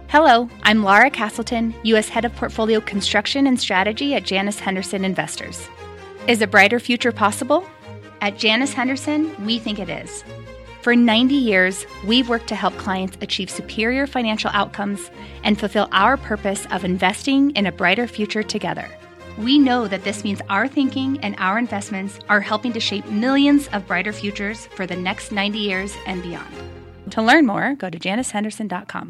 Hello, I'm Laura Castleton, U.S. Head of Portfolio Construction and Strategy at Janus Henderson Investors. Is a brighter future possible? At Janus Henderson, we think it is. For 90 years, we've worked to help clients achieve superior financial outcomes and fulfill our purpose of investing in a brighter future together. We know that this means our thinking and our investments are helping to shape millions of brighter futures for the next 90 years and beyond. To learn more, go to janushenderson.com.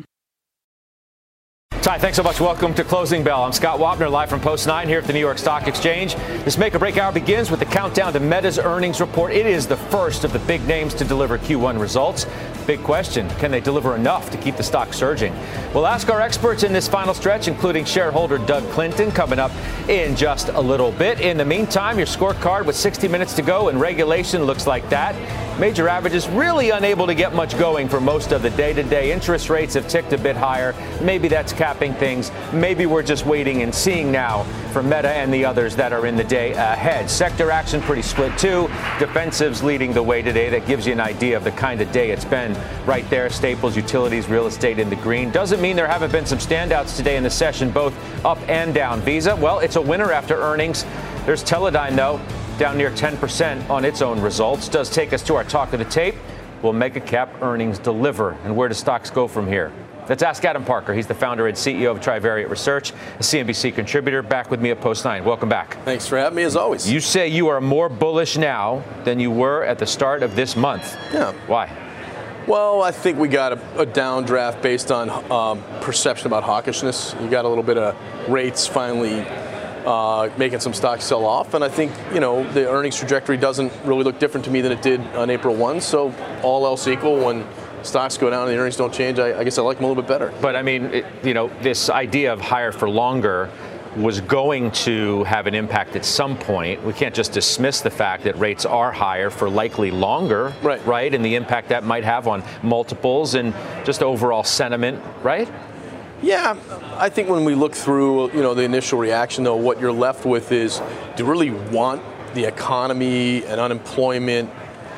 Hi, thanks so much. Welcome to Closing Bell. I'm Scott Wapner, live from Post 9 here at the New York Stock Exchange. This Make or Break Hour begins with the countdown to Meta's earnings report. It is the first of the big names to deliver Q1 results. Big question, can they deliver enough to keep the stock surging? We'll ask our experts in this final stretch, including shareholder Doug Clinton, coming up in just a little bit. In the meantime, your scorecard with 60 minutes to go and regulation looks like that. Major averages really unable to get much going for most of the day-to-day. Interest rates have ticked a bit higher. Maybe that's capping things. Maybe we're just waiting and seeing now for Meta and the others that are in the day ahead. Sector action pretty split too. Defensives leading the way today. That gives you an idea of the kind of day it's been right there. Staples, utilities, real estate in the green. Doesn't mean there haven't been some standouts today in the session, both up and down. Visa, well, it's a winner after earnings. There's Teledyne, though, down near 10% on its own results. Does take us to our talk of the tape. Will mega cap earnings deliver? And where do stocks go from here? Let's ask Adam Parker. He's the founder and CEO of Trivariate Research, a CNBC contributor, back with me at Post 9. Welcome back. Thanks for having me, as always. You say you are more bullish now than you were at the start of this month. Yeah. Why? Well, I think we got a downdraft based on perception about hawkishness. You got a little bit of rates finally making some stocks sell off. And I think, the earnings trajectory doesn't really look different to me than it did on April 1. So all else equal, when stocks go down and the earnings don't change, I guess I like them a little bit better. But I mean, this idea of higher for longer was going to have an impact at some point. We can't just dismiss the fact that rates are higher for likely longer, right? And the impact that might have on multiples and just overall sentiment, right? Yeah, I think when we look through, the initial reaction, though, what you're left with is, do you really want the economy and unemployment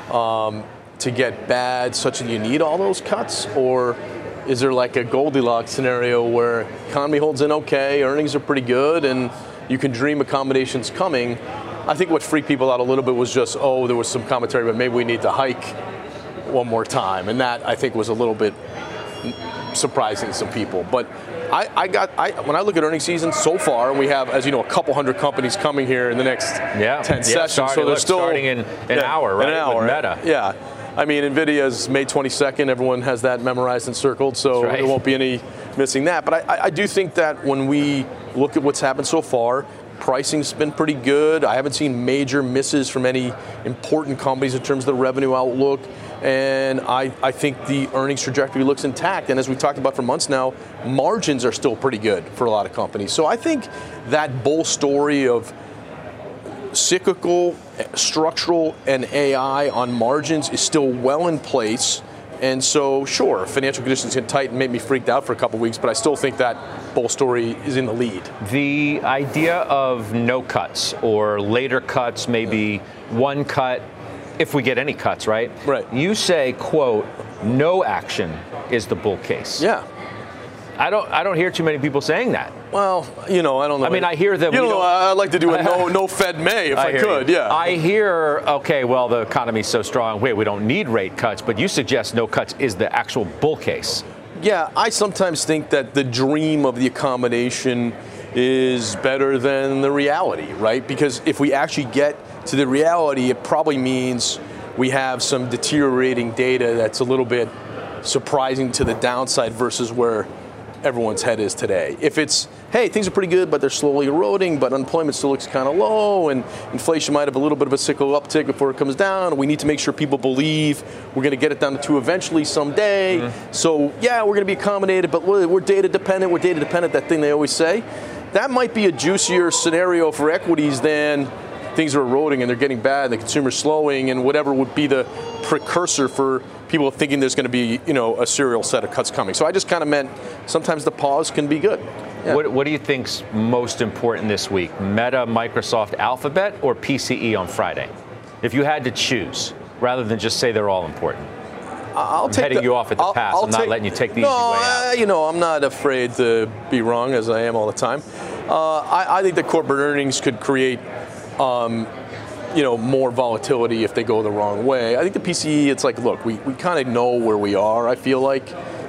to get bad such that you need all those cuts? Or is there like a Goldilocks scenario where economy holds in okay, earnings are pretty good, and you can dream accommodations coming? I think what freaked people out a little bit was just, there was some commentary, but maybe we need to hike one more time. And that, I think, was a little bit surprising to some people. But when I look at earnings season so far, and we have, as you know, a couple hundred companies coming here in the next 10 sessions. So they're still starting in an hour, right? An hour, with Meta. Yeah. I mean, NVIDIA's May 22nd. Everyone has that memorized and circled, so there won't be any missing that. But I do think that when we look at what's happened so far, pricing's been pretty good. I haven't seen major misses from any important companies in terms of the revenue outlook. And I think the earnings trajectory looks intact. And as we've talked about for months now, margins are still pretty good for a lot of companies. So I think that bull story of cyclical, structural, and AI on margins is still well in place. And so, sure, financial conditions can tighten, made me freaked out for a couple weeks, but I still think that bull story is in the lead. The idea of no cuts or later cuts, maybe one cut, if we get any cuts, right? Right. You say, quote, no action is the bull case. Yeah. I don't hear too many people saying that. Well, I don't know. I mean, I hear them. I'd like to do a no Fed May if I could. Yeah. I hear, okay, well, the economy's so strong. Wait, we don't need rate cuts. But you suggest no cuts is the actual bull case. Yeah, I sometimes think that the dream of the accommodation is better than the reality, right? Because if we actually get to the reality, it probably means we have some deteriorating data that's a little bit surprising to the downside versus where everyone's head is today. If it's, hey, things are pretty good, but they're slowly eroding, but unemployment still looks kind of low, and inflation might have a little bit of a cyclical uptick before it comes down, we need to make sure people believe we're going to get it down to 2 eventually someday. Mm-hmm. So, yeah, we're going to be accommodated, but we're data dependent. We're data dependent, that thing they always say. That might be a juicier scenario for equities than things are eroding and they're getting bad, the consumer's slowing, and whatever would be the precursor for people thinking there's going to be, a serial set of cuts coming. So I just kind of meant sometimes the pause can be good. Yeah. What do you think's most important this week? Meta, Microsoft, Alphabet, or PCE on Friday? If you had to choose, rather than just say they're all important. I'll take heading you off at the pass. I'm not letting you take the easy way out. I'm not afraid to be wrong, as I am all the time. I think that corporate earnings could create, more volatility if they go the wrong way. I think the PCE, it's like, look, we kind of know where we are, I feel like.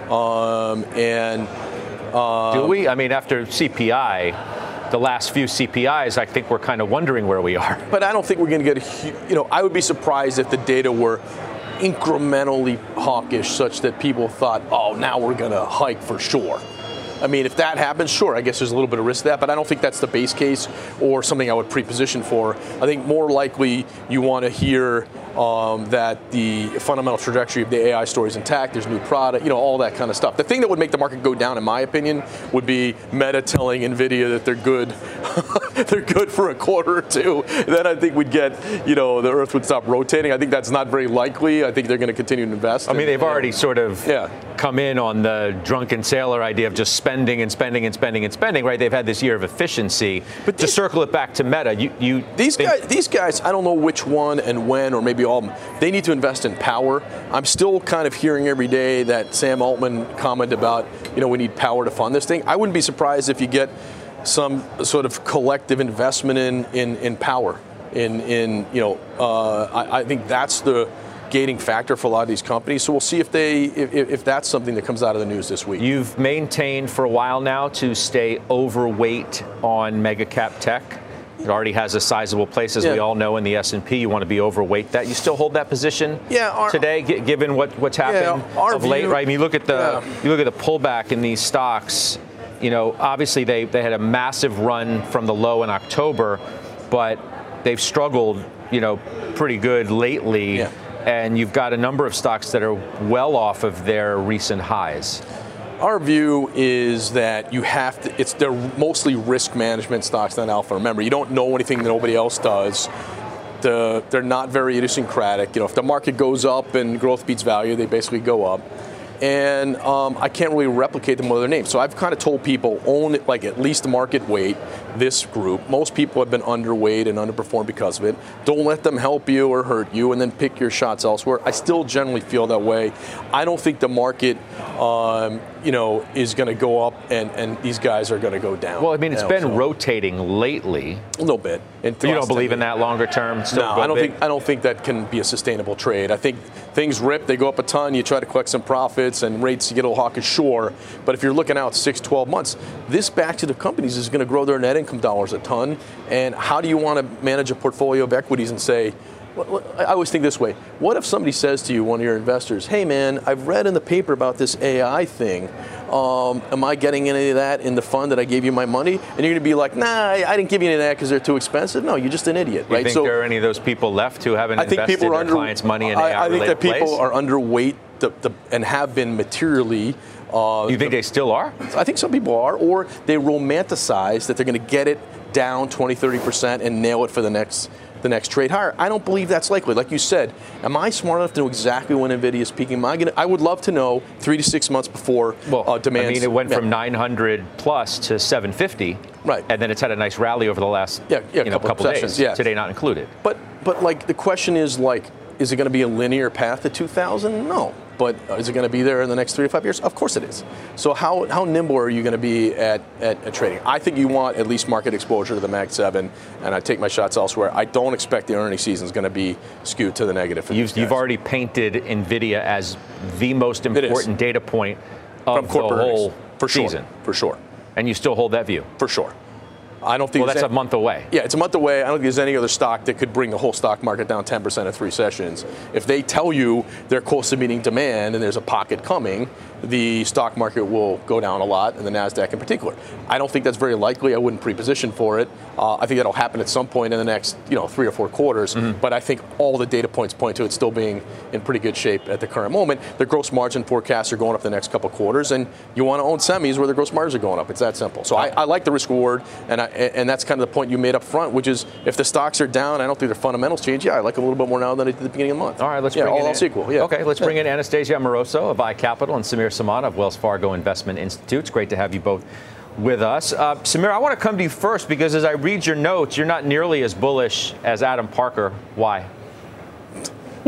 Do we? I mean, after CPI, the last few CPIs, I think we're kind of wondering where we are. But I don't think we're going to get I would be surprised if the data were incrementally hawkish such that people thought, oh, now we're going to hike for sure. I mean, if that happens, sure, I guess there's a little bit of risk to that, but I don't think that's the base case or something I would pre-position for. I think more likely you want to hear that the fundamental trajectory of the AI story is intact, there's new product, all that kind of stuff. The thing that would make the market go down, in my opinion, would be Meta telling NVIDIA that they're good they're good for a quarter or two. Then I think we'd get, the earth would stop rotating. I think that's not very likely. I think they're going to continue to invest. I mean, they've already sort of come in on the drunken sailor idea of just spending and spending and spending and spending, right? They've had this year of efficiency. But to circle it back to Meta, these guys, I don't know which one and when, or maybe all of them, they need to invest in power. I'm still kind of hearing every day that Sam Altman comment about, we need power to fund this thing. I wouldn't be surprised if you get some sort of collective investment in power. I think that's the gating factor for a lot of these companies. So we'll see if that's something that comes out of the news this week. You've maintained for a while now to stay overweight on mega cap tech. It already has a sizable place, as we all know, in the S&P. You want to be overweight that. You still hold that position today, given what's happened of late, right? I mean, you look at the pullback in these stocks. Obviously they had a massive run from the low in October, but they've struggled, pretty good lately. Yeah. And you've got a number of stocks that are well off of their recent highs. Our view is that they're mostly risk management stocks, not alpha. Remember, you don't know anything that nobody else does. They're not very idiosyncratic. If the market goes up and growth beats value, they basically go up. And I can't really replicate them with other names. So I've kind of told people, own it, like at least market weight, this group. Most people have been underweight and underperformed because of it. Don't let them help you or hurt you, and then pick your shots elsewhere. I still generally feel that way. I don't think the market, is going to go up and these guys are going to go down. Well, I mean, it's been rotating lately. A little bit. You don't believe in that longer term? No, I don't think that can be a sustainable trade. I think things rip, they go up a ton, you try to collect some profits, and rates, you get a little hawkish, sure. But if you're looking out 6, 12 months, this batch of the companies is going to grow their net income dollars a ton. And how do you want to manage a portfolio of equities and say, I always think this way, what if somebody says to you, one of your investors, hey man, I've read in the paper about this AI thing. Am I getting any of that in the fund that I gave you my money? And you're going to be like, nah, I didn't give you any of that because they're too expensive. No, you're just an idiot, right? You think there are any of those people left who haven't invested their clients' money in AI-related I think that people plays? are underweight and have been materially. You think they still are? I think some people are, or they romanticize that they're going to get it down 20, 30% and nail it for the next trade higher. I don't believe that's likely. Like you said, am I smart enough to know exactly when NVIDIA is peaking? I would love to know 3 to 6 months before demand. I mean, it went from 900 plus to 750. Right. And then it's had a nice rally over the last couple days. Yeah. Today not included. But like the question is is it going to be a linear path to 2,000? No. But is it going to be there in the next 3 to 5 years? Of course it is. So how nimble are you going to be at trading? I think you want at least market exposure to the Mag 7, and I take my shots elsewhere. I don't expect the earnings season is going to be skewed to the negative. You've already painted NVIDIA as the most important data point of the whole season. For sure. And you still hold that view? For sure. I don't think that's a month away. Yeah, it's a month away. I don't think there's any other stock that could bring the whole stock market down 10% in 3 sessions. If they tell you they're close to meeting demand and there's a pocket coming, the stock market will go down a lot, and the NASDAQ in particular. I don't think that's very likely. I wouldn't pre-position for it. I think that'll happen at some point in the next 3 or 4 quarters. Mm-hmm. But I think all the data points point to it still being in pretty good shape at the current moment. The gross margin forecasts are going up the next couple quarters, and you want to own semis where the gross margins are going up. It's that simple. So I like the risk reward, and that's kind of the point you made up front, which is if the stocks are down, I don't think their fundamentals change. Yeah, I like a little bit more now than I did at the beginning of the month. All right, let's bring all else equal. Yeah. Okay, let's bring in Anastasia Amoroso of iCapital and Samir Samana of Wells Fargo Investment Institute. It's great to have you both with us. Samir, I want to come to you first because as I read your notes, you're not nearly as bullish as Adam Parker. Why?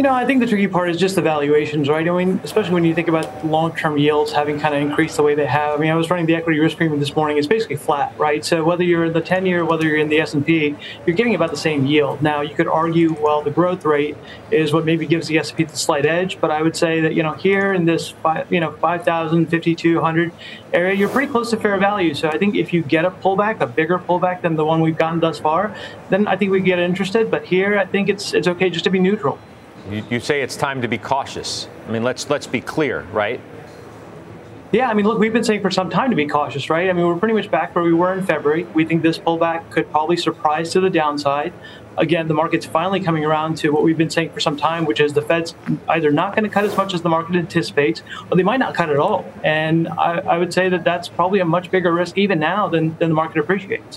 I think the tricky part is just the valuations, right? I mean, especially when you think about long-term yields having kind of increased the way they have. I mean, I was running the equity risk premium this morning. It's basically flat, right? So whether you're in the 10-year, whether you're in the S&P, you're getting about the same yield. Now, you could argue, well, the growth rate is what maybe gives the S&P the slight edge, but I would say that, here in this 5,000, 5,200 area, you're pretty close to fair value. So I think if you get a pullback, a bigger pullback than the one we've gotten thus far, then I think we get interested. But here, I think it's okay just to be neutral. You say it's time to be cautious. I mean, let's be clear, right? Yeah, I mean, look, we've been saying for some time to be cautious, right? I mean, we're pretty much back where we were in February. We think this pullback could probably surprise to the downside. Again, the market's finally coming around to what we've been saying for some time, which is the Fed's either not going to cut as much as the market anticipates, or they might not cut at all. And I would say that that's probably a much bigger risk even now than the market appreciates.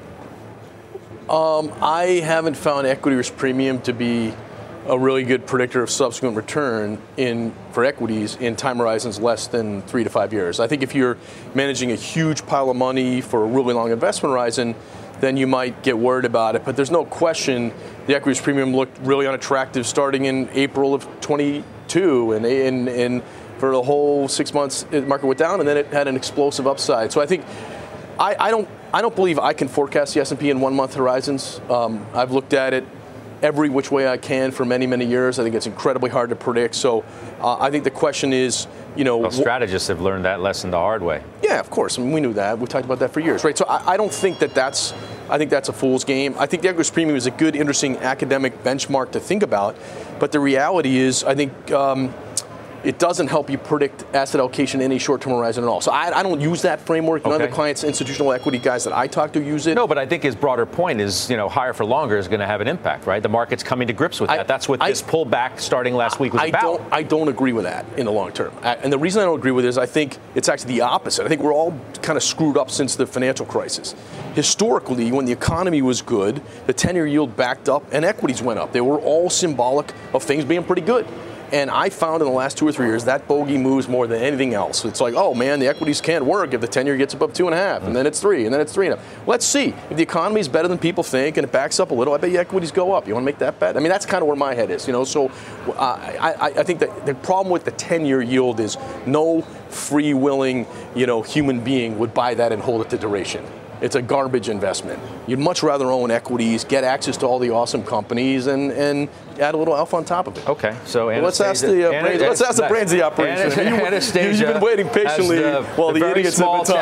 I haven't found equity risk premium to be a really good predictor of subsequent return for equities in time horizons less than 3 to 5 years. I think if you're managing a huge pile of money for a really long investment horizon, then you might get worried about it. But there's no question the equity risk premium looked really unattractive starting in April of 22, and for the whole 6 months the market went down, and then it had an explosive upside. So I think I don't believe I can forecast the S&P in 1 month horizons. I've looked at it every which way I can for many, many years. I think it's incredibly hard to predict. So I think the question is, well, strategists have learned that lesson the hard way. Yeah, of course. I mean, we knew that. We talked about that for years, right? So I don't think that's a fool's game. I think the equity risk premium is a good, interesting academic benchmark to think about. But the reality is, I think it doesn't help you predict asset allocation in any short-term horizon at all. So I don't use that framework. None of the clients, institutional equity guys that I talk to use it. No, but I think his broader point is, higher for longer is going to have an impact, right? The market's coming to grips with that. That's what this pullback starting last week was about. I don't agree with that in the long term. And the reason I don't agree with it is I think it's actually the opposite. I think we're all kind of screwed up since the financial crisis. Historically, when the economy was good, the 10-year yield backed up and equities went up. They were all symbolic of things being pretty good. And I found in the last 2 or 3 years that bogey moves more than anything else. It's like, oh man, the equities can't work if the 10-year gets above 2.5, and then it's 3, and then it's 3.5. Let's see. If the economy is better than people think and it backs up a little, I bet you equities go up. You want to make that bet? I mean, that's kind of where my head is. So I think that the problem with the 10-year yield is no free-willing, human being would buy that and hold it to duration. It's a garbage investment. You'd much rather own equities, get access to all the awesome companies, and add a little alpha on top of it. Okay, so let's ask the brains of the operation. Anastasia, you've been waiting patiently while the idiots have been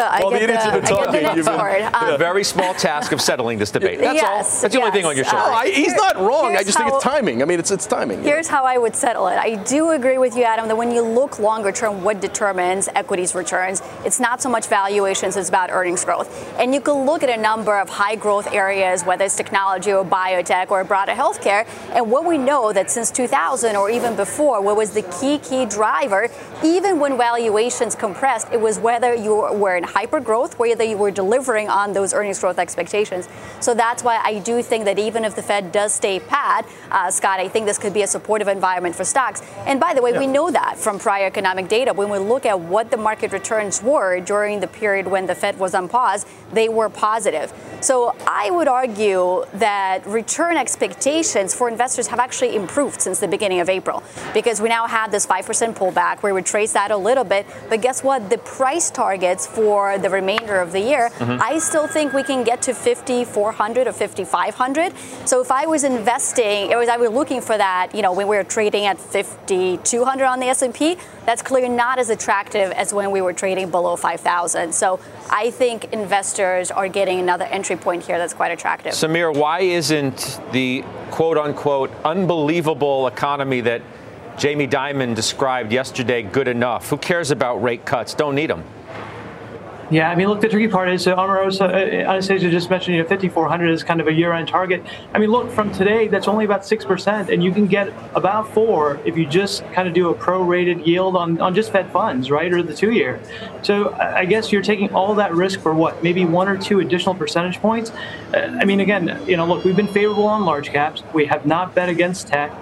talking. The very small task of settling this debate. That's all. That's the only thing on your shoulder. He's not wrong. I just think it's timing. I mean, it's timing. Here's how I would settle it. I do agree with you, Adam, that when you look longer term, what determines equities returns, it's not so much valuations, it's about earnings growth. And you can look at a number of high growth areas, whether it's technology or biotech or broader healthcare. And what we know that since 2000 or even before, what was the key driver, even when valuations compressed, it was whether you were in hyper growth, whether you were delivering on those earnings growth expectations. So that's why I do think that even if the Fed does stay pat, Scott, I think this could be a supportive environment for stocks. And by the way, we know that from prior economic data. When we look at what the market returns were during the period when the Fed was on pause, they were positive. So I would argue that return expectations for investors have actually improved since the beginning of April, because we now had this 5% pullback. We retraced that a little bit. But guess what? The price targets for the remainder of the year, I still think we can get to 5,400 or 5,500. So if I was investing, I was looking for that, when we were trading at 5,200 on the S&P, that's clearly not as attractive as when we were trading below 5,000. So I think investors are getting another entry point here that's quite attractive. Samir, why isn't the quote-unquote unbelievable economy that Jamie Dimon described yesterday good enough? Who cares about rate cuts? Don't need them. Yeah, I mean, look, the tricky part is, Anastasia just mentioned, 5,400 is kind of a year-end target. I mean, look, from today, that's only about 6%, and you can get about 4% if you just kind of do a prorated yield on just Fed funds, right, or the 2-year. So I guess you're taking all that risk for what, maybe 1 or 2 additional percentage points? I mean, again, look, we've been favorable on large caps. We have not bet against tech.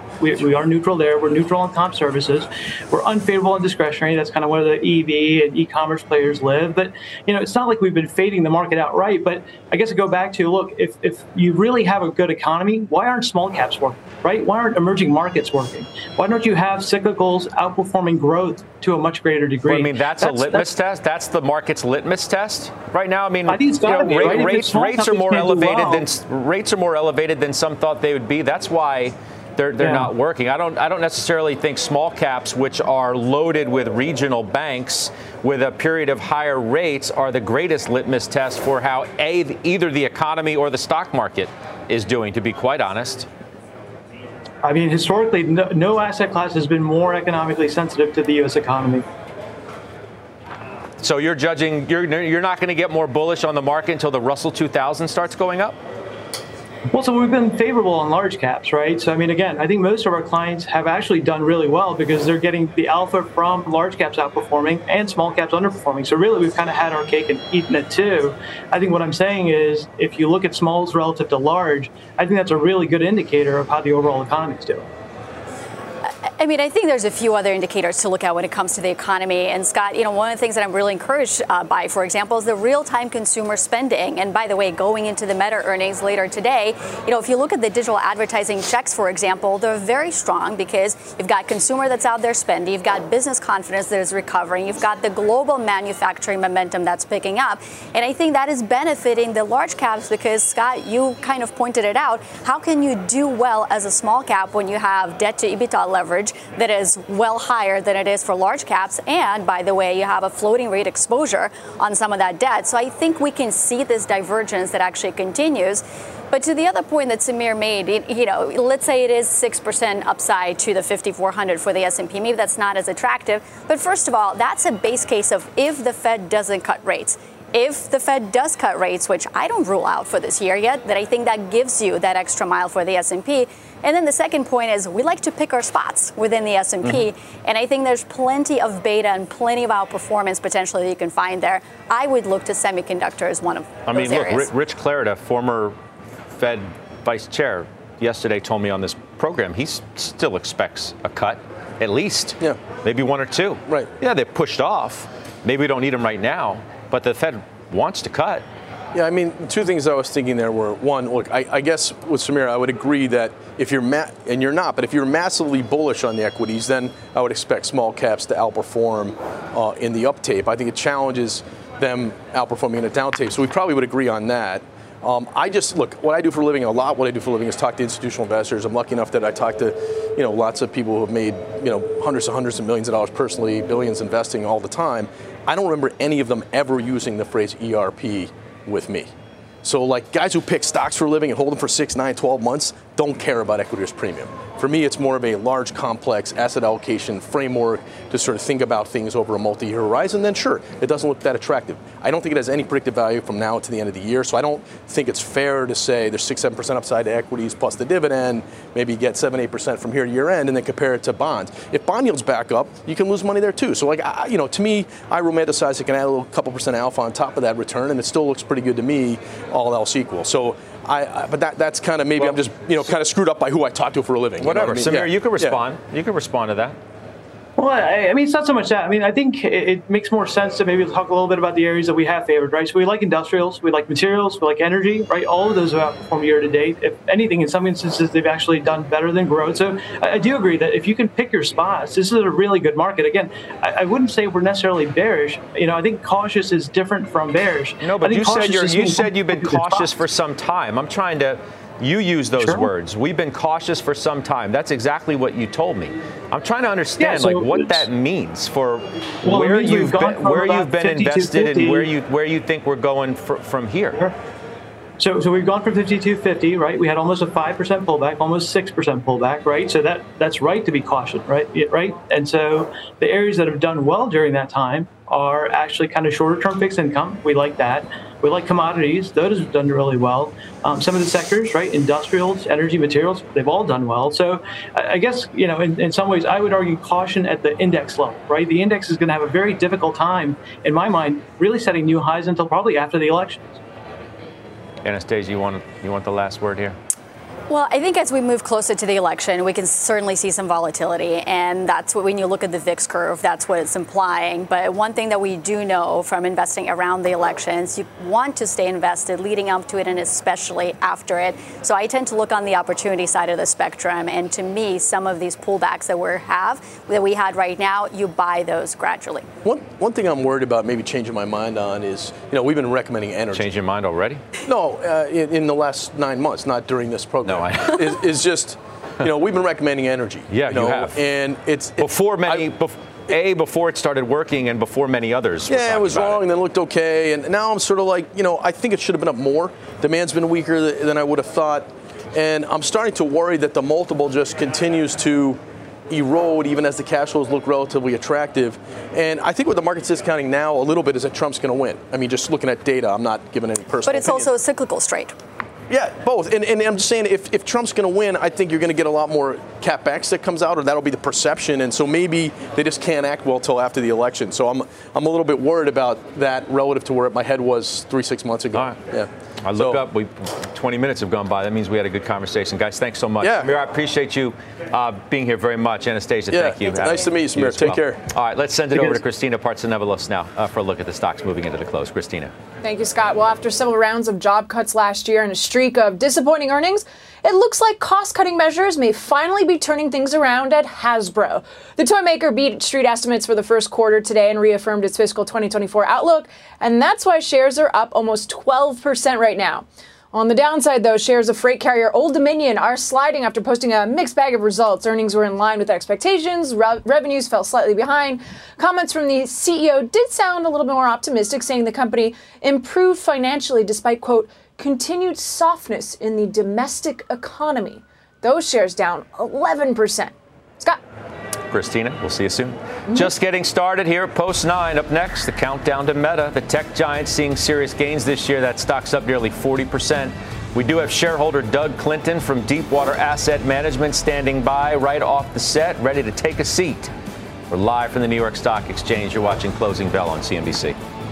We are neutral there. We're neutral on comp services. We're unfavorable on discretionary. That's kind of where the EV and e-commerce players live. But, it's not like we've been fading the market outright. But I guess I go back to, look, if you really have a good economy, why aren't small caps working, right? Why aren't emerging markets working? Why don't you have cyclicals outperforming growth to a much greater degree? Well, I mean, that's a litmus test. That's the market's litmus test right now. I mean, I think it's gotta be, right? Rates are more elevated than some thought they would be. That's why they're not working. I don't necessarily think small caps, which are loaded with regional banks with a period of higher rates, are the greatest litmus test for how either the economy or the stock market is doing, to be quite honest. I mean, historically, no asset class has been more economically sensitive to the U.S. economy. So you're judging, you're not going to get more bullish on the market until the Russell 2000 starts going up? Well, so we've been favorable on large caps, right? So, I mean, again, I think most of our clients have actually done really well because they're getting the alpha from large caps outperforming and small caps underperforming. So really, we've kind of had our cake and eaten it too. I think what I'm saying is if you look at smalls relative to large, I think that's a really good indicator of how the overall economy is doing. I mean, I think there's a few other indicators to look at when it comes to the economy. And Scott, one of the things that I'm really encouraged by, for example, is the real-time consumer spending. And by the way, going into the Meta earnings later today, if you look at the digital advertising checks, for example, they're very strong because you've got consumer that's out there spending, you've got business confidence that is recovering, you've got the global manufacturing momentum that's picking up. And I think that is benefiting the large caps because, Scott, you kind of pointed it out. How can you do well as a small cap when you have debt to EBITDA leverage that is well higher than it is for large caps? And by the way, you have a floating rate exposure on some of that debt. So I think we can see this divergence that actually continues. But to the other point that Samir made, let's say it is 6% upside to the 5,400 for the S&P. Maybe that's not as attractive. But first of all, that's a base case of if the Fed doesn't cut rates. If the Fed does cut rates, which I don't rule out for this year yet, that I think that gives you that extra mile for the S&P. And then the second point is we like to pick our spots within the S&P. And I think there's plenty of beta and plenty of outperformance potentially that you can find there. I would look to semiconductor as one of those areas. Look, Rich Clarida, former Fed vice chair, yesterday told me on this program he still expects a cut, at least. Yeah. Maybe one or two. Right. Yeah, they're pushed off. Maybe we don't need them right now. But the Fed wants to cut. Yeah, I mean, two things I was thinking there were, one, look, I guess with Samir, I would agree that if you're and you're not, but if you're massively bullish on the equities, then I would expect small caps to outperform in the up tape. I think it challenges them outperforming in a down tape. So we probably would agree on that. Look, what I do for a living, what I do for a living is talk to institutional investors. I'm lucky enough that I talk to, lots of people who have made, hundreds of millions of dollars personally, billions investing all the time. I don't remember any of them ever using the phrase ERP with me. So like guys who pick stocks for a living and hold them for 6, 9, 12 months don't care about equity risk premium. For me, it's more of a large, complex asset allocation framework to sort of think about things over a multi-year horizon. Then sure, it doesn't look that attractive. I don't think it has any predictive value from now to the end of the year. So I don't think it's fair to say there's 6, 7% upside to equities plus the dividend, maybe get 7, 8% from here to year end and then compare it to bonds. If bond yields back up, you can lose money there too. So like, to me, I romanticize it can add a little couple percent alpha on top of that return and it still looks pretty good to me, all else equal. So but that's kind of maybe I'm just kind of screwed up by who I talk to for a living. Whatever, you know what I mean? Samir, you can respond. Yeah. You can respond to that. Well, I mean, it's not so much that. I mean, I think it makes more sense to maybe talk a little bit about the areas that we have favored, right? So we like industrials, we like materials, we like energy, right? All of those have outperformed year to date. If anything, in some instances, they've actually done better than growth. So I do agree that if you can pick your spots, this is a really good market. Again, I wouldn't say we're necessarily bearish. I think cautious is different from bearish. No, but you said you've been cautious for some time. I'm trying to. You use those words. We've been cautious for some time. That's exactly what you told me. I'm trying to understand what that means for where you've been invested and where you think we're going from here. Sure. So we've gone from 52.50, right? We had almost a 5% pullback, almost 6% pullback, right? So that's right to be cautious, right? And so the areas that have done well during that time are actually kind of shorter term fixed income. We like that. We like commodities. Those have done really well. Some of the sectors, right? Industrials, energy, materials, they've all done well. So I guess, in some ways, I would argue caution at the index level, right? The index is going to have a very difficult time, in my mind, really setting new highs until probably after the elections. Anastasia, you want the last word here? Well, I think as we move closer to the election, we can certainly see some volatility. And that's what, when you look at the VIX curve, that's what it's implying. But one thing that we do know from investing around the elections, you want to stay invested leading up to it and especially after it. So I tend to look on the opportunity side of the spectrum. And to me, some of these pullbacks that we had right now, you buy those gradually. One thing I'm worried about maybe changing my mind on is, we've been recommending energy. Change your mind already? No, in the last 9 months, not during this program. No, is just, we've been recommending energy. Yeah, you have. And it's before it started working and before many others. Yeah, it was wrong and then looked okay. And now I'm sort of like, I think it should have been up more. Demand's been weaker than I would have thought. And I'm starting to worry that the multiple just continues to erode even as the cash flows look relatively attractive. And I think what the market's discounting now a little bit is that Trump's going to win. I mean, just looking at data, I'm not giving any personal But it's opinion. also a cyclical straight. Yeah, both. And I'm just saying, if Trump's going to win, I think you're going to get a lot more CapEx that comes out, or that'll be the perception. And so maybe they just can't act well till after the election. So I'm a little bit worried about that relative to where my head was 3-6 months ago. All right. Yeah. I look up, 20 minutes have gone by. That means we had a good conversation. Guys, thanks so much. Yeah. Samir, I appreciate you being here very much. Anastasia, thank you. Nice to meet you, Samir. Take care. All right, let's send it over to Christina Partsinevelos now for a look at the stocks moving into the close. Christina. Thank you, Scott. Well, after several rounds of job cuts last year and a streak of disappointing earnings, it looks like cost-cutting measures may finally be turning things around at Hasbro. The toy maker beat street estimates for the first quarter today and reaffirmed its fiscal 2024 outlook, and that's why shares are up almost 12% right now. On the downside, though, shares of freight carrier Old Dominion are sliding after posting a mixed bag of results. Earnings were in line with expectations. Revenues fell slightly behind. Comments from the CEO did sound a little bit more optimistic, saying the company improved financially despite, quote, continued softness in the domestic economy. Those shares down 11%. Scott. Christina, we'll see you soon. Just getting started here at Post 9. Up next, the countdown to Meta. The tech giant seeing serious gains this year. That stock's up nearly 40%. We do have shareholder Doug Clinton from Deepwater Asset Management standing by right off the set, ready to take a seat. We're live from the New York Stock Exchange. You're watching Closing Bell on CNBC.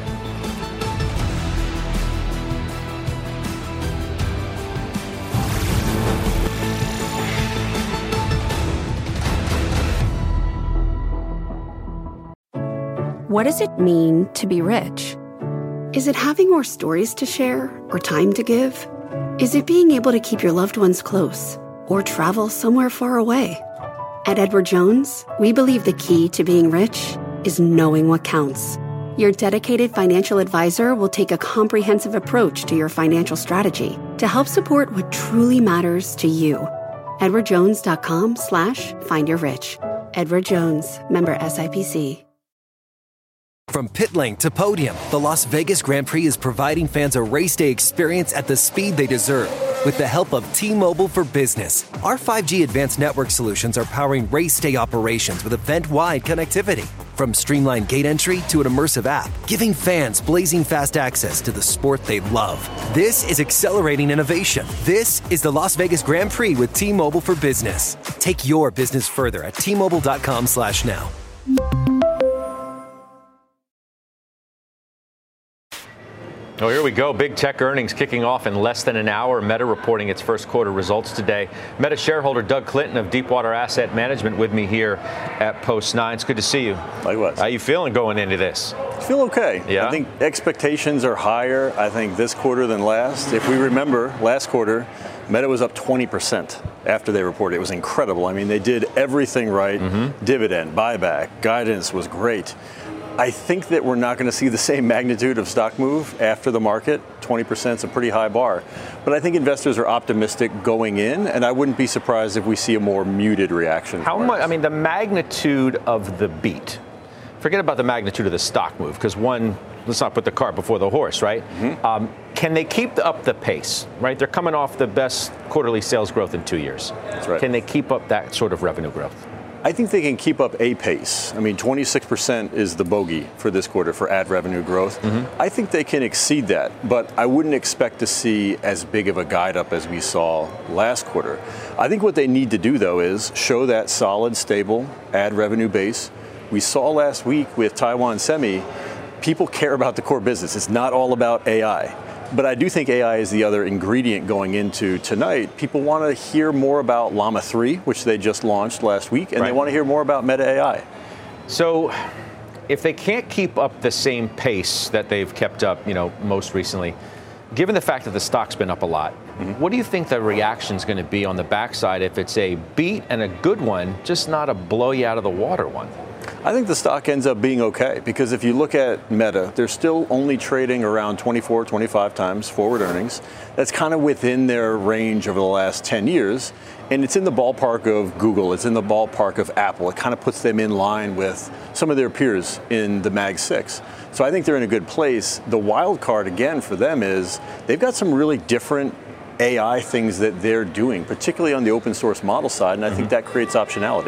What does it mean to be rich? Is it having more stories to share or time to give? Is it being able to keep your loved ones close or travel somewhere far away? At Edward Jones, we believe the key to being rich is knowing what counts. Your dedicated financial advisor will take a comprehensive approach to your financial strategy to help support what truly matters to you. EdwardJones.com/findyourrich. Edward Jones, member SIPC. From pit lane to podium, the Las Vegas Grand Prix is providing fans a race day experience at the speed they deserve. With the help of T-Mobile for Business, our 5G advanced network solutions are powering race day operations with event-wide connectivity. From streamlined gate entry to an immersive app, giving fans blazing fast access to the sport they love. This is accelerating innovation. This is the Las Vegas Grand Prix with T-Mobile for Business. Take your business further at T-Mobile.com/now. Oh, here we go. Big tech earnings kicking off in less than an hour. Meta reporting its first quarter results today. Meta shareholder Doug Clinton of Deepwater Asset Management with me here at Post 9. It's good to see you. Likewise. How you feeling going into this? I feel okay. Yeah? I think expectations are higher, I think, this quarter than last. If we remember, last quarter, Meta was up 20% after they reported. It was incredible. I mean, they did everything right. Dividend, buyback, guidance was great. I think that we're not going to see the same magnitude of stock move after the market. 20% is a pretty high bar. But I think investors are optimistic going in, and I wouldn't be surprised if we see a more muted reaction. How much? I mean, the magnitude of the beat. Forget about the magnitude of the stock move, because one, let's not put the cart before the horse, right? Can they keep up the pace, right? They're coming off the best quarterly sales growth in 2 years. That's right. Can they keep up that sort of revenue growth? I think they can keep up a pace. I mean, 26% is the bogey for this quarter for ad revenue growth. I think they can exceed that, but I wouldn't expect to see as big of a guide up as we saw last quarter. I think what they need to do, though, is show that solid, stable ad revenue base. We saw last week with Taiwan Semi, people care about the core business. It's not all about AI. But I do think AI is the other ingredient going into tonight. People want to hear more about Llama 3, which they just launched last week, and they want to hear more about Meta AI. So if they can't keep up the same pace that they've kept up, most recently, given the fact that the stock's been up a lot, what do you think the reaction's going to be on the backside if it's a beat and a good one, just not a blow you out of the water one? I think the stock ends up being okay, because if you look at Meta, they're still only trading around 24, 25 times forward earnings. That's kind of within their range over the last 10 years. And it's in the ballpark of Google. It's in the ballpark of Apple. It kind of puts them in line with some of their peers in the Mag 6. So I think they're in a good place. The wild card, again, for them is they've got some really different AI things that they're doing, particularly on the open source model side, and I think that creates optionality.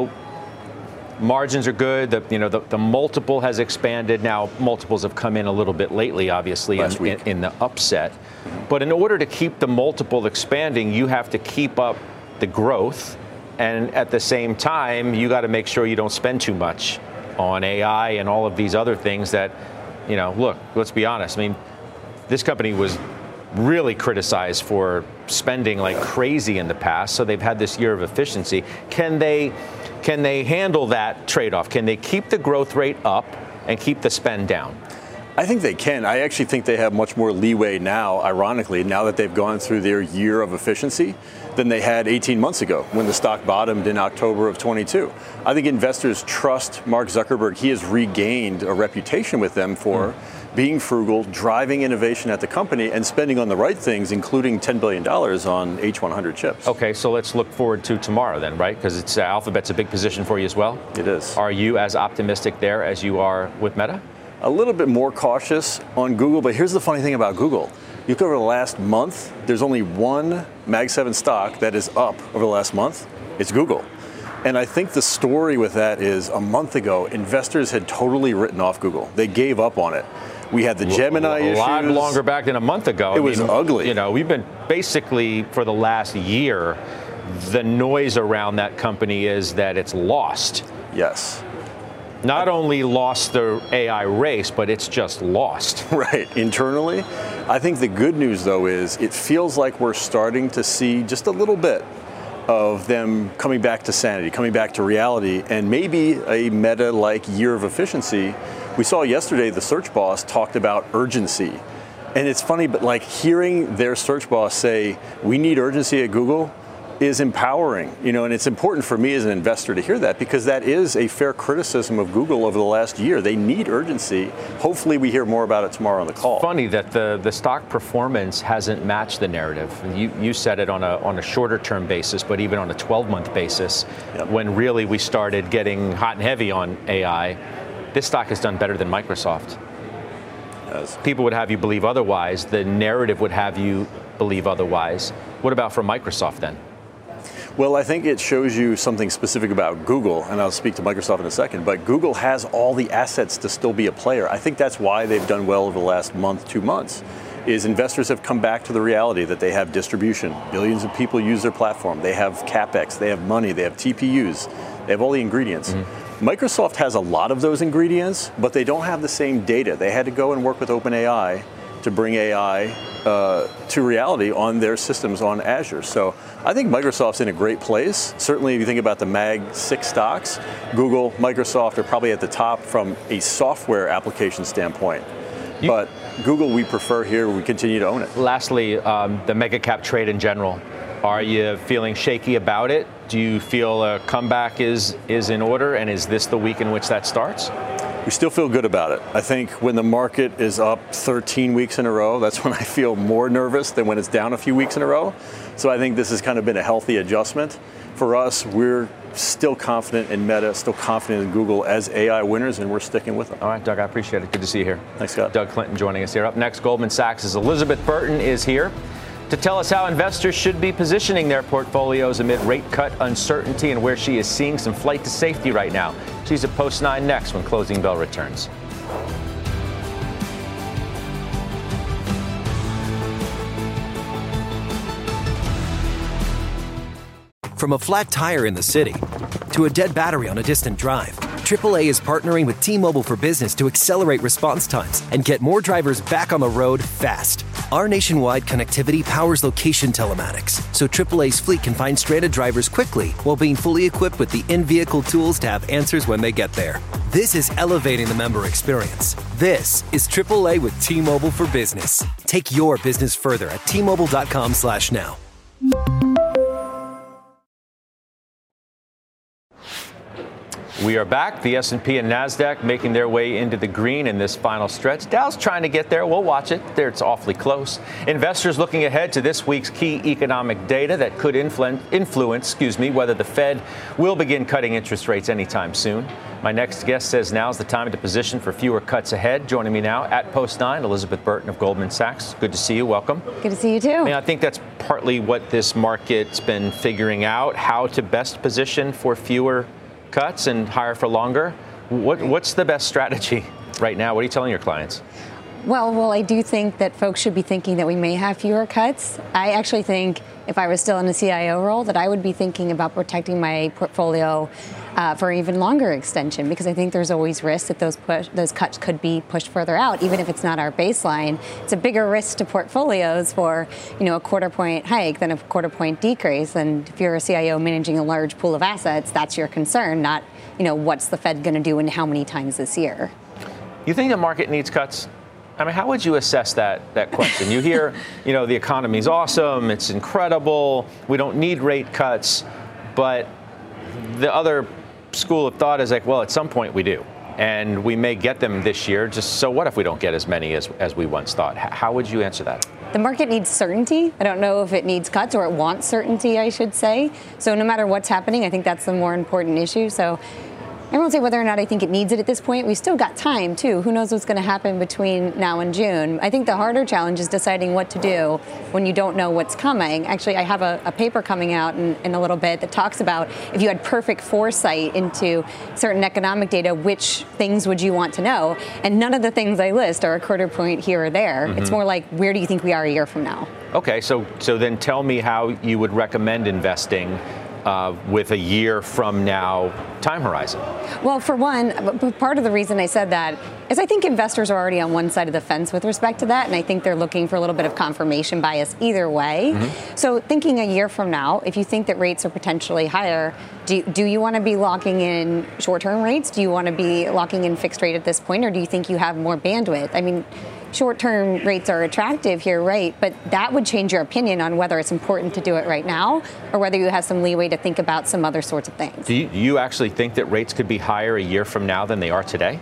Margins are good. The multiple has expanded. Now, multiples have come in a little bit lately, obviously, in the upset. But in order to keep the multiple expanding, you have to keep up the growth. And at the same time, you got to make sure you don't spend too much on AI and all of these other things that, look, let's be honest. I mean, this company was really criticized for spending like crazy in the past. So they've had this year of efficiency. Can they handle that trade-off? Can they keep the growth rate up and keep the spend down? I think they can. I actually think they have much more leeway now, ironically, now that they've gone through their year of efficiency than they had 18 months ago when the stock bottomed in October of 22. I think investors trust Mark Zuckerberg. He has regained a reputation with them for being frugal, driving innovation at the company, and spending on the right things, including $10 billion on H100 chips. Okay, so let's look forward to tomorrow then, right? Because Alphabet's a big position for you as well. It is. Are you as optimistic there as you are with Meta? A little bit more cautious on Google, but here's the funny thing about Google. You look over the last month, there's only one Mag 7 stock that is up over the last month. It's Google. And I think the story with that is a month ago, investors had totally written off Google. They gave up on it. We had the Gemini issues. A lot longer back than a month ago. It was ugly. We've been basically, for the last year, the noise around that company is that it's lost. Yes. Not only lost the AI race, but it's just lost. Right. Internally, I think the good news, though, is it feels like we're starting to see just a little bit of them coming back to sanity, coming back to reality, and maybe a Meta-like year of efficiency. We saw yesterday the search boss talked about urgency. And it's funny, but like hearing their search boss say, we need urgency at Google, is empowering, and it's important for me as an investor to hear that, because that is a fair criticism of Google over the last year. They need urgency. Hopefully we hear more about it tomorrow on the call. It's funny that the stock performance hasn't matched the narrative. You said it on a shorter term basis, but even on a 12-month basis, when really we started getting hot and heavy on AI, this stock has done better than Microsoft. Yes. People would have you believe otherwise. The narrative would have you believe otherwise. What about for Microsoft then? Well, I think it shows you something specific about Google, and I'll speak to Microsoft in a second, but Google has all the assets to still be a player. I think that's why they've done well over the last month, 2 months, is investors have come back to the reality that they have distribution. Billions of people use their platform. They have CapEx, they have money, they have TPUs, they have all the ingredients. Microsoft has a lot of those ingredients, but they don't have the same data. They had to go and work with OpenAI to bring AI to reality on their systems on Azure. So I think Microsoft's in a great place. Certainly if you think about the Mag 6 stocks, Google, Microsoft are probably at the top from a software application standpoint. But Google we prefer here, we continue to own it. Lastly, the mega cap trade in general. Are you feeling shaky about it? Do you feel a comeback is in order, and is this the week in which that starts? We still feel good about it. I think when the market is up 13 weeks in a row, that's when I feel more nervous than when it's down a few weeks in a row. So I think this has kind of been a healthy adjustment. For us, we're still confident in Meta, still confident in Google as AI winners, and we're sticking with them. All right, Doug, I appreciate it. Good to see you here. Thanks, Scott. Doug Clinton joining us here. Up next, Goldman Sachs' Elizabeth Burton is here to tell us how investors should be positioning their portfolios amid rate cut uncertainty and where she is seeing some flight to safety right now. She's at Post 9 next when Closing Bell returns. From a flat tire in the city to a dead battery on a distant drive, AAA is partnering with T-Mobile for Business to accelerate response times and get more drivers back on the road fast. Our nationwide connectivity powers location telematics, so AAA's fleet can find stranded drivers quickly while being fully equipped with the in-vehicle tools to have answers when they get there. This is elevating the member experience. This is AAA with T-Mobile for Business. Take your business further at T-Mobile.com/now. We are back. The S&P and NASDAQ making their way into the green in this final stretch. Dow's trying to get there. We'll watch it. There, it's awfully close. Investors looking ahead to this week's key economic data that could influence, whether the Fed will begin cutting interest rates anytime soon. My next guest says now's the time to position for fewer cuts ahead. Joining me now at Post 9, Elizabeth Burton of Goldman Sachs. Good to see you. Welcome. Good to see you, too. I think that's partly what this market's been figuring out, how to best position for fewer cuts and higher for longer. What's the best strategy right now? What are you telling your clients? Well, I do think that folks should be thinking that we may have fewer cuts. I actually think if I was still in a CIO role that I would be thinking about protecting my portfolio for even longer extension, because I think there's always risk that those cuts could be pushed further out, even if it's not our baseline. It's a bigger risk to portfolios for, a quarter point hike than a quarter point decrease. And if you're a CIO managing a large pool of assets, that's your concern, not, what's the Fed going to do and how many times this year. You think the market needs cuts? I mean, how would you assess that question? You hear, the economy's awesome, it's incredible, we don't need rate cuts, but the other school of thought is like, well, at some point we do, and we may get them this year, just so what if we don't get as many as we once thought? How would you answer that? The market needs certainty. I don't know if it needs cuts, or it wants certainty, I should say. So no matter what's happening, I think that's the more important issue. So I won't say whether or not I think it needs it at this point. We still got time, too. Who knows what's going to happen between now and June? I think the harder challenge is deciding what to do when you don't know what's coming. Actually, I have a paper coming out in a little bit that talks about if you had perfect foresight into certain economic data, which things would you want to know? And none of the things I list are a quarter point here or there. Mm-hmm. It's more like, where do you think we are a year from now? Okay, so then tell me how you would recommend investing with a year from now time horizon? Well, for one, part of the reason I said that is I think investors are already on one side of the fence with respect to that, and I think they're looking for a little bit of confirmation bias either way. Mm-hmm. So thinking a year from now, if you think that rates are potentially higher, do you want to be locking in short-term rates? Do you want to be locking in fixed rate at this point, or do you think you have more bandwidth? I mean, short-term rates are attractive here, right? But that would change your opinion on whether it's important to do it right now or whether you have some leeway to think about some other sorts of things. Do you actually think that rates could be higher a year from now than they are today?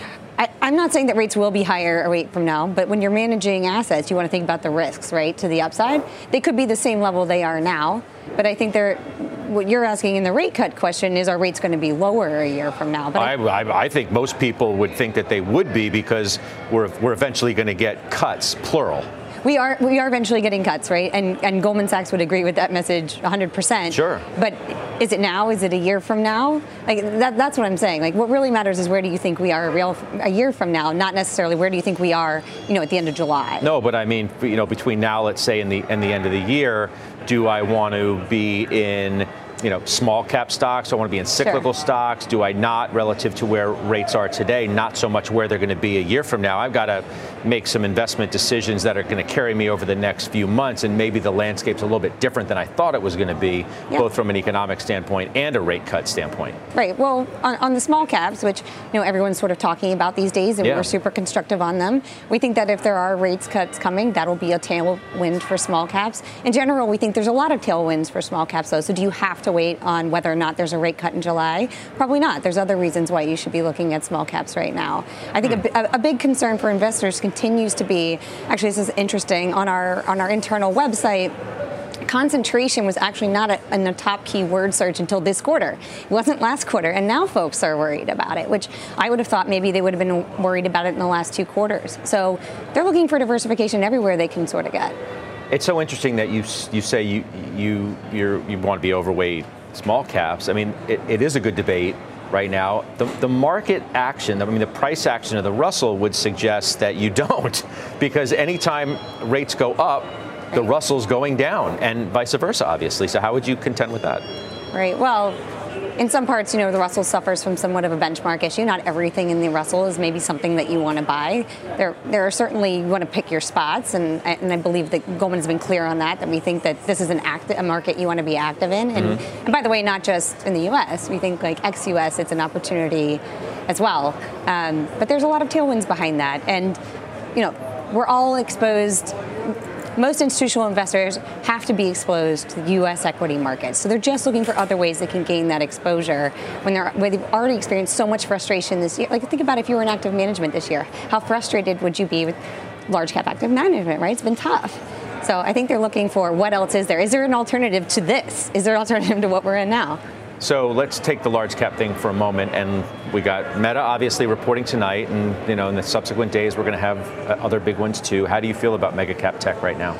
I'm not saying that rates will be higher a week from now, but when you're managing assets, you want to think about the risks, right, to the upside. They could be the same level they are now, but I think what you're asking in the rate cut question is, are rates going to be lower a year from now? But I think most people would think that they would be, because we're eventually going to get cuts, plural. We are eventually getting cuts, right? And Goldman Sachs would agree with that message 100%. Sure. But is it now? Is it a year from now? Like that's what I'm saying. Like, what really matters is, where do you think we are a year from now, not necessarily where do you think we are, at the end of July. No, but I mean, between now, let's say, and the end of the year, do I want to be in small cap stocks? Do I want to be in cyclical stocks? Do I not, relative to where rates are today? Not so much where they're going to be a year from now. I've got to make some investment decisions that are going to carry me over the next few months, and maybe the landscape's a little bit different than I thought it was going to be, both from an economic standpoint and a rate cut standpoint. Right. Well, on the small caps, which everyone's sort of talking about these days, and we're super constructive on them, we think that if there are rates cuts coming, that'll be a tailwind for small caps. In general, we think there's a lot of tailwinds for small caps, though. So do you have to wait on whether or not there's a rate cut in July? Probably not. There's other reasons why you should be looking at small caps right now. I think a big concern for investors continues to be, actually this is interesting, on our internal website, concentration was actually not in the top keyword search until this quarter. It wasn't last quarter, and now folks are worried about it, which I would have thought maybe they would have been worried about it in the last 2 quarters. So they're looking for diversification everywhere they can sort of get. It's so interesting that you say you want to be overweight small caps. I mean, it is a good debate right now. The market action, the price action of the Russell would suggest that you don't, because anytime rates go up, the Russell's going down, and vice versa, obviously. So how would you contend with that? Right. Well, in some parts, the Russell suffers from somewhat of a benchmark issue. Not everything in the Russell is maybe something that you want to buy. There are certainly, you want to pick your spots, and I believe that Goldman has been clear on that we think that this is a market you want to be active in. And by the way, not just in the U.S. We think like ex-U.S. it's an opportunity as well. But there's a lot of tailwinds behind that. And, we're all exposed. Most institutional investors have to be exposed to the U.S. equity markets. So they're just looking for other ways they can gain that exposure when they've already experienced so much frustration this year. Like, think about if you were in active management this year. How frustrated would you be with large cap active management, right? It's been tough. So I think they're looking for what else is there? Is there an alternative to this? Is there an alternative to what we're in now? So let's take the large cap thing for a moment. And we got Meta obviously reporting tonight. And, in the subsequent days, we're going to have other big ones, too. How do you feel about mega cap tech right now?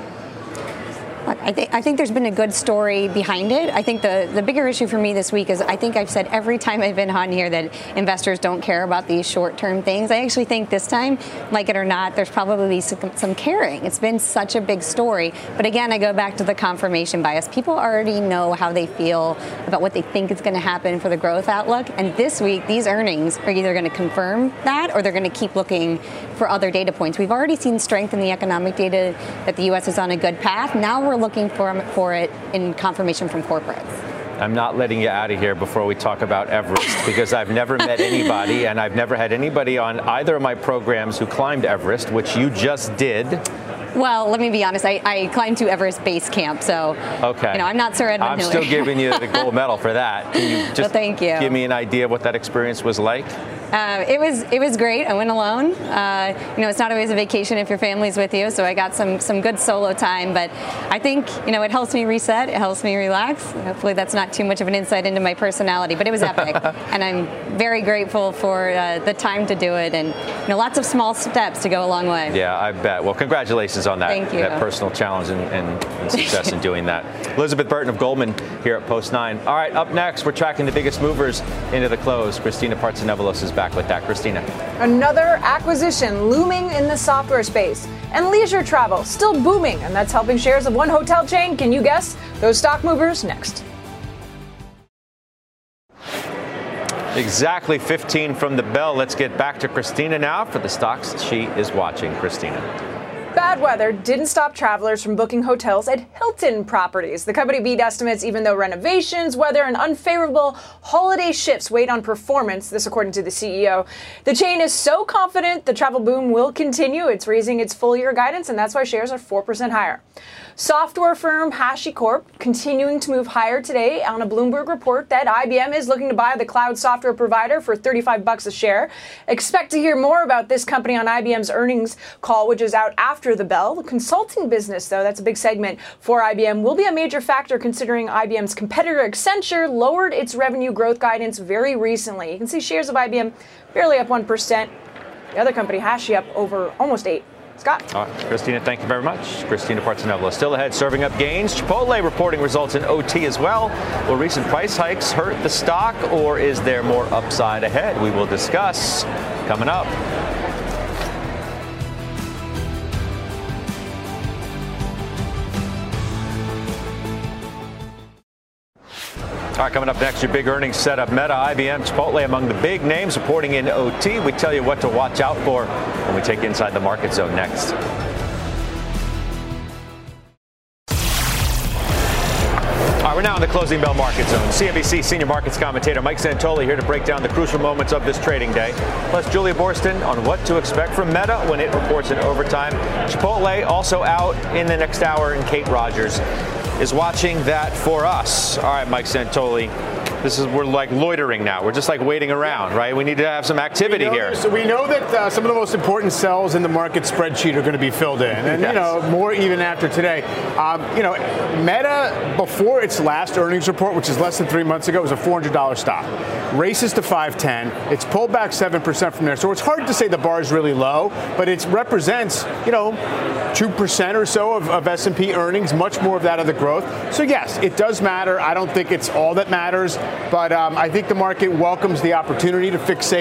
I think there's been a good story behind it. I think the bigger issue for me this week is I think I've said every time I've been on here that investors don't care about these short-term things. I actually think this time, like it or not, there's probably some caring. It's been such a big story. But again, I go back to the confirmation bias. People already know how they feel about what they think is going to happen for the growth outlook. And this week, these earnings are either going to confirm that or they're going to keep looking for other data points. We've already seen strength in the economic data that the U.S. is on a good path. Now we're looking for it in confirmation from corporates. I'm not letting you out of here before we talk about Everest because I've never met anybody and I've never had anybody on either of my programs who climbed Everest, which you just did. Well, let me be honest. I climbed to Everest Base Camp, so okay. I'm not Sir Edmund Hillary. I'm still giving you the gold medal for that. Can you just thank you. Give me an idea of what that experience was like? It was great. I went alone. It's not always a vacation if your family's with you, so I got some good solo time. But I think it helps me reset. It helps me relax. Hopefully, that's not too much of an insight into my personality. But it was epic, and I'm very grateful for the time to do it. And lots of small steps to go a long way. Yeah, I bet. Well, congratulations on that. Thank you. That personal challenge and success in doing that. Elizabeth Burton of Goldman here at Post 9. All right, up next, we're tracking the biggest movers into the close. Christina Partsinevelos is back with that. Christina. Another acquisition looming in the software space. And leisure travel still booming, and that's helping shares of one hotel chain. Can you guess? Those stock movers next. Exactly 15 from the bell. Let's get back to Christina now for the stocks she is watching. Christina. Bad weather didn't stop travelers from booking hotels at Hilton properties. The company beat estimates even though renovations, weather, and unfavorable holiday shifts weighed on performance, this according to the CEO. The chain is so confident the travel boom will continue. It's raising its full-year guidance, and that's why shares are 4% higher. Software firm HashiCorp continuing to move higher today on a Bloomberg report that IBM is looking to buy the cloud software provider for $35 a share. Expect to hear more about this company on IBM's earnings call, which is out after the bell. The consulting business, though, that's a big segment for IBM, will be a major factor considering IBM's competitor Accenture lowered its revenue growth guidance very recently. You can see shares of IBM barely up 1%. The other company, Hashi, up over almost 8%. Scott. All right, Christina, thank you very much. Christina Partsinevelos still ahead, serving up gains. Chipotle reporting results in OT as well. Will recent price hikes hurt the stock, or is there more upside ahead? We will discuss coming up. All right, coming up next, your big earnings setup. Meta, IBM, Chipotle among the big names reporting in OT. We tell you what to watch out for when we take you inside the market zone next. All right, we're now in the closing bell market zone. CNBC senior markets commentator Mike Santoli here to break down the crucial moments of this trading day. Plus, Julia Boorstin on what to expect from Meta when it reports in overtime. Chipotle also out in the next hour, and Kate Rogers is watching that for us. All right, Mike Santoli. We're like loitering now. We're just like waiting around, right? We need to have some activity here. So we know that some of the most important cells in the market spreadsheet are going to be filled in. And, yes. More even after today. Meta, before its last earnings report, which is less than 3 months ago, was a $400 stock. Races to 510. It's pulled back 7% from there. So it's hard to say the bar is really low, but it represents, 2% or so of S&P earnings, much more of that of the growth. So yes, it does matter. I don't think it's all that matters. But I think the market welcomes the opportunity to fixate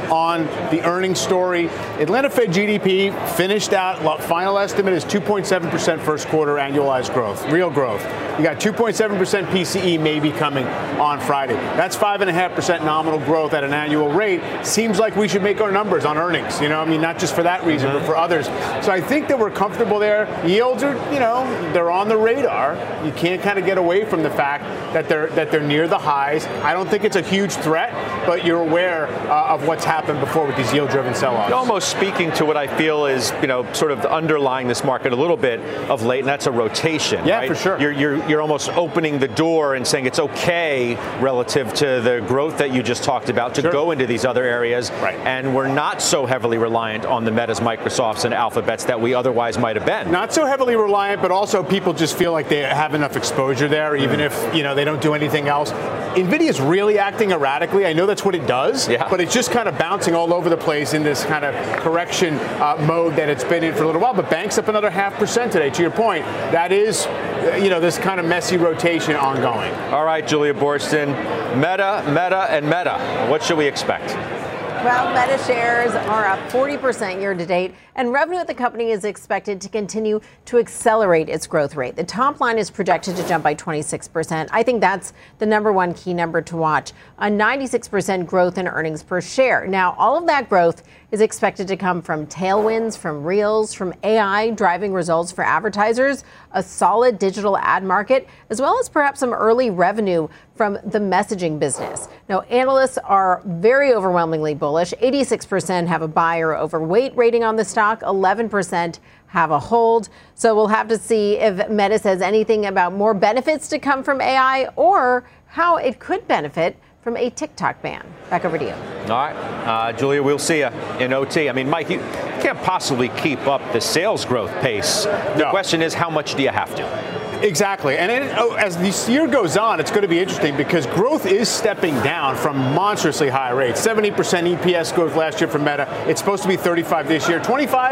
on the earnings story. Atlanta Fed GDP finished out, final estimate is 2.7% first quarter annualized growth, real growth. You got 2.7% PCE maybe coming on Friday. That's 5.5% nominal growth at an annual rate. Seems like we should make our numbers on earnings, not just for that reason, but for others. So I think that we're comfortable there. Yields are, they're on the radar. You can't kind of get away from the fact that they're near the highs. I don't think it's a huge threat, but you're aware of what's happened before with these yield-driven sell-offs. You're almost speaking to what I feel is, sort of underlying this market a little bit of late, and that's a rotation. Yeah, right? for sure. You're almost opening the door and saying it's okay relative to the growth that you just talked about to go into these other areas. Right. And we're not so heavily reliant on the Metas, Microsofts, and Alphabets that we otherwise might have been. Not so heavily reliant, but also people just feel like they have enough exposure there, even if, they don't do anything else. NVIDIA's really acting erratically. I know that's what it does, but it's just kind of bouncing all over the place in this kind of correction mode that it's been in for a little while. But banks up another 0.5% today. To your point, that is, this kind of messy rotation ongoing. All right, Julia Boorstin, Meta, and Meta. What should we expect? Well, Meta shares are up 40% year to date, and revenue at the company is expected to continue to accelerate its growth rate. The top line is projected to jump by 26%. I think that's the number one key number to watch. A 96% growth in earnings per share. Now, all of that growth is expected to come from tailwinds, from Reels, from AI driving results for advertisers, a solid digital ad market, as well as perhaps some early revenue from the messaging business. Now, analysts are very overwhelmingly bullish. 86% have a buy or overweight rating on the stock. 11% have a hold. So we'll have to see if Meta says anything about more benefits to come from AI or how it could benefit from a TikTok ban. Back over to you. All right. Julia, we'll see you in OT. I mean, Mike, you can't possibly keep up the sales growth pace. The question is, how much do you have to? Exactly. And as this year goes on, it's going to be interesting because growth is stepping down from monstrously high rates. 70% EPS growth last year for Meta. It's supposed to be 35 this year.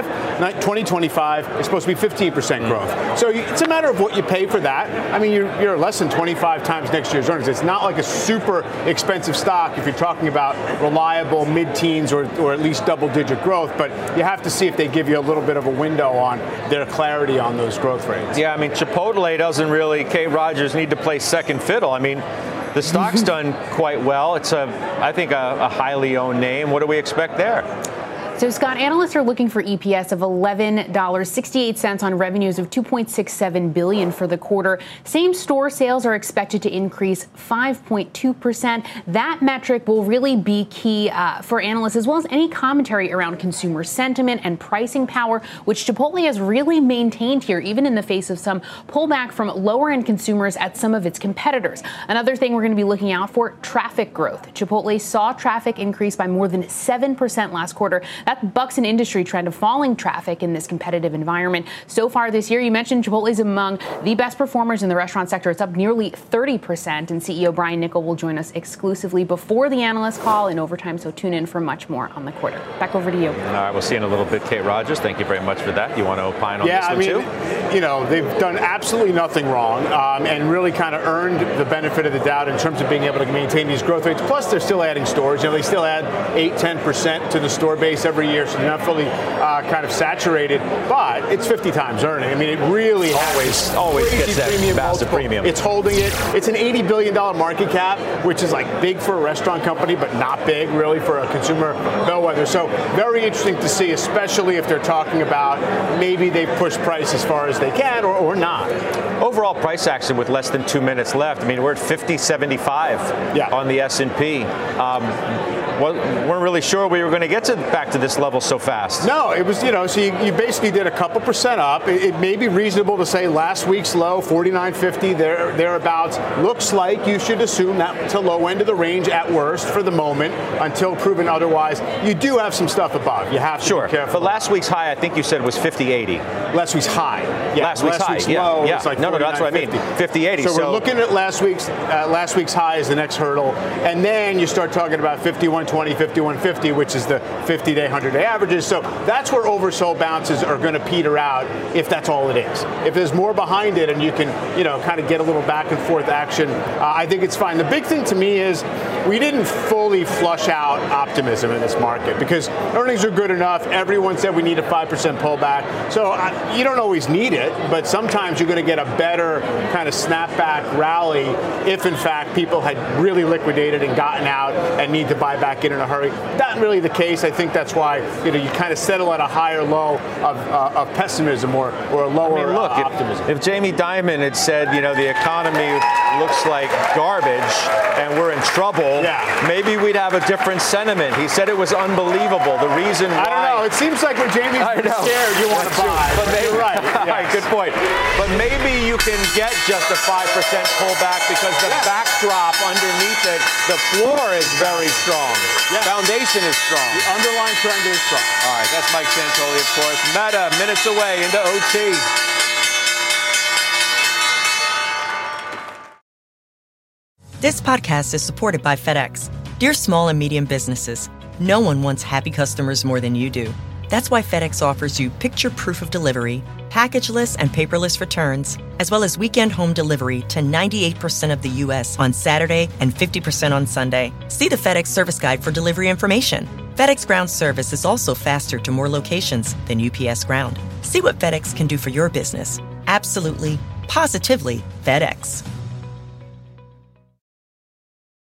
2025 is supposed to be 15% growth. So it's a matter of what you pay for that. I mean, you're less than 25 times next year's earnings. It's not like a super expensive stock if you're talking about reliable mid-teens or at least double-digit growth. But you have to see if they give you a little bit of a window on their clarity on those growth rates. Yeah, I mean, Chipotle doesn't really, Kate Rogers, need to play second fiddle. I mean, the stock's done quite well. It's, I think, a highly owned name. What do we expect there? So, Scott, analysts are looking for EPS of $11.68 on revenues of $2.67 billion for the quarter. Same-store sales are expected to increase 5.2%. That metric will really be key for analysts, as well as any commentary around consumer sentiment and pricing power, which Chipotle has really maintained here, even in the face of some pullback from lower-end consumers at some of its competitors. Another thing we're going to be looking out for, traffic growth. Chipotle saw traffic increase by more than 7% last quarter. That bucks an industry trend of falling traffic in this competitive environment. So far this year, you mentioned Chipotle is among the best performers in the restaurant sector. It's up nearly 30%, and CEO Brian Niccol will join us exclusively before the analyst call in overtime, so tune in for much more on the quarter. Back over to you. All right, we'll see you in a little bit, Kate Rogers. Thank you very much for that. You want to opine on this one, too? They've done absolutely nothing wrong and really kind of earned the benefit of the doubt in terms of being able to maintain these growth rates. Plus, they're still adding stores. They still add 8-10% to the store base every year, so they're not fully kind of saturated, but it's 50 times earning. I mean, it really always gets that massive premium. It's holding it. It's an $80 billion market cap, which is like big for a restaurant company, but not big really for a consumer bellwether. So very interesting to see, especially if they're talking about maybe they push price as far as they can or not. Overall price action with less than 2 minutes left. I mean, we're at 50.75 on the S&P. Weren't really sure we were going to get back to this level so fast. No, it was, so you basically did a couple percent up. It may be reasonable to say last week's low, 49.50, thereabouts. Looks like you should assume that to low end of the range at worst for the moment until proven otherwise. You do have some stuff above. You have to be careful. But last week's high, I think you said, was 50.80. Last week's high. Yeah, last week's high. Low, yeah. It's like no, that's what I mean. 50.80. So we're looking at last week's high as the next hurdle, and then you start talking about 51.20, 51.50, which is the 50-day, 100-day averages. So that's where oversold bounces are going to peter out if that's all it is. If there's more behind it and you can, kind of get a little back and forth action, I think it's fine. The big thing to me is we didn't fully flush out optimism in this market because earnings are good enough. Everyone said we need a 5% pullback. So you don't always need it, but sometimes you're going to get a better kind of snapback rally if, in fact, people had really liquidated and gotten out and need to buy back in a hurry. Not really the case. I think that's why you kind of settle at a higher low of pessimism or a lower optimism. If Jamie Dimon had said, the economy looks like garbage and we're in trouble, maybe we'd have a different sentiment. He said it was unbelievable. The reason why... I don't know. It seems like when Jamie's scared, you want to buy. But you're right. Yes. Right. Good point. But maybe you can get just a 5% pullback because the backdrop underneath it, the floor is very strong. Foundation is strong. The underlying trend is strong. All right. That's Mike Santoli, of course. Meta, minutes away into OT. This podcast is supported by FedEx. Dear small and medium businesses, no one wants happy customers more than you do. That's why FedEx offers you picture proof of delivery, packageless and paperless returns, as well as weekend home delivery to 98% of the U.S. on Saturday and 50% on Sunday. See the FedEx service guide for delivery information. FedEx Ground service is also faster to more locations than UPS Ground. See what FedEx can do for your business. Absolutely, positively FedEx.